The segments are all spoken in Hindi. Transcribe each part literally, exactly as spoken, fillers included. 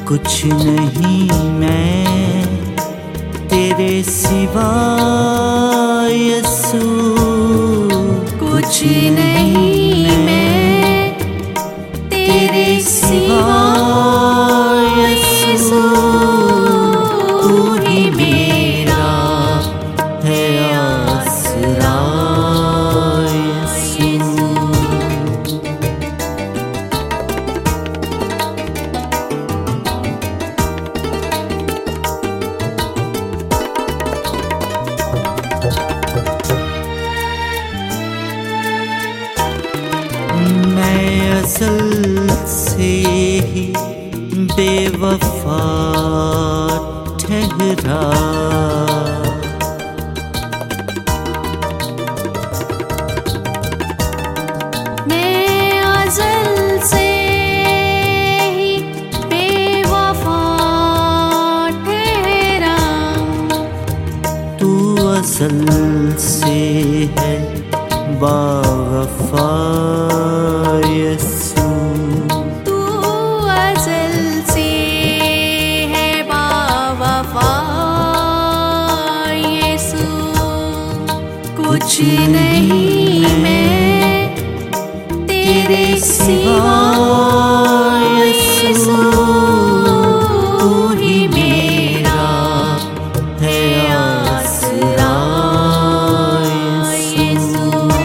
कुछ नहीं मैं तेरे सिवा यीशु, कुछ नहीं मैं तेरे सिवा यीशु, तू ही मेरा है आसरा यीशु। मैं असल से ही बेवफा ठहरा, मैं अज़ल से ही बेवफा ठहरा, तू असल से है बावफा यीशु, तू अज़ल से है बावफा यीशु, कुछ नहीं मैं तेरे सिवा यीशु, तू ही मेरा है आसरा यीशु।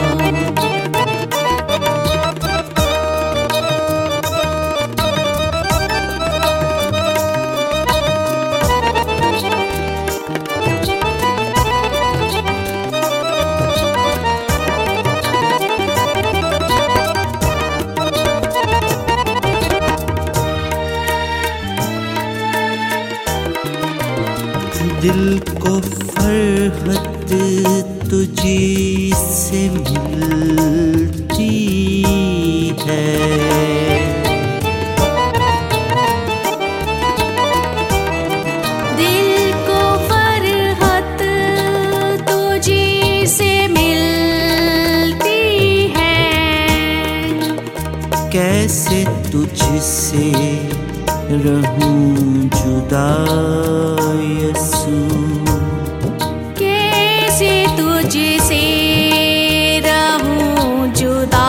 दिल को फरहत तुझी से मिलती है, दिल को फरहत तुझी से मिलती है, कैसे तुझसे रहूं जुदा यीशु, कैसे तुझसे रहूं जुदा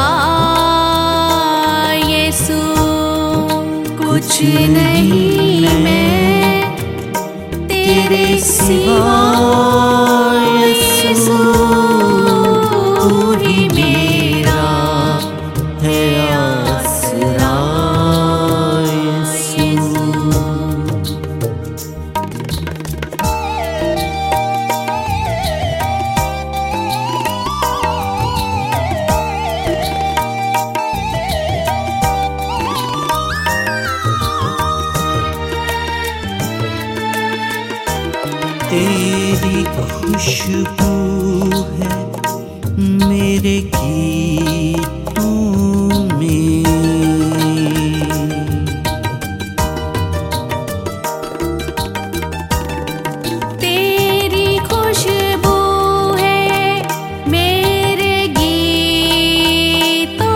यीशु, कुछ नहीं मैं तेरे सिवा यीशु, तू ही मेरा है आसरा यीशु। तेरी खुशबू है मेरे गीतों में, तेरी खुशबू है मेरे गीतों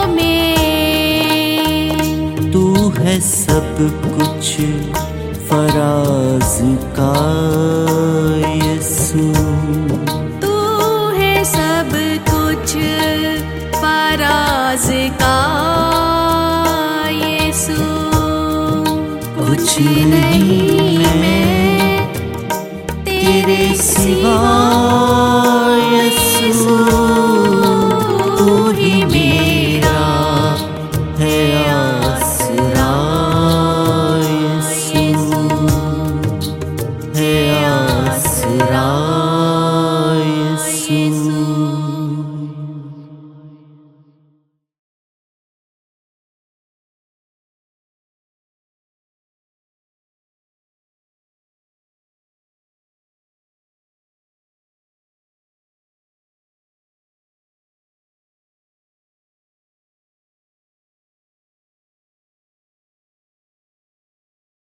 में, तू है सब कुछ फराज का यीशु, तू है सब कुछ फराज का यीशु, कुछ नहीं मैं तेरे सिवा